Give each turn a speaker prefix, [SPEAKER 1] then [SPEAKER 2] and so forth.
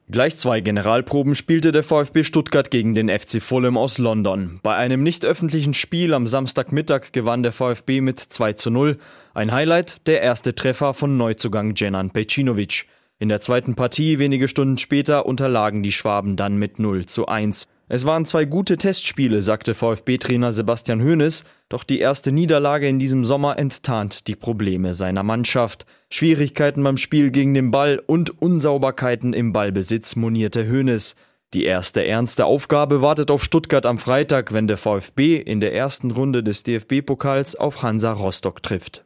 [SPEAKER 1] Gleich 2 Generalproben spielte der VfB Stuttgart gegen den FC Fulham aus London. Bei einem nicht öffentlichen Spiel am Samstagmittag gewann der VfB mit 2:0. Ein Highlight, der erste Treffer von Neuzugang Dženan Pejčinović. In der zweiten Partie, wenige Stunden später, unterlagen die Schwaben dann mit 0:1. Es waren 2 gute Testspiele, sagte VfB-Trainer Sebastian Hoeneß, doch die erste Niederlage in diesem Sommer enttarnt die Probleme seiner Mannschaft. Schwierigkeiten beim Spiel gegen den Ball und Unsauberkeiten im Ballbesitz, monierte Hoeneß. Die erste ernste Aufgabe wartet auf Stuttgart am Freitag, wenn der VfB in der ersten Runde des DFB-Pokals auf Hansa Rostock trifft.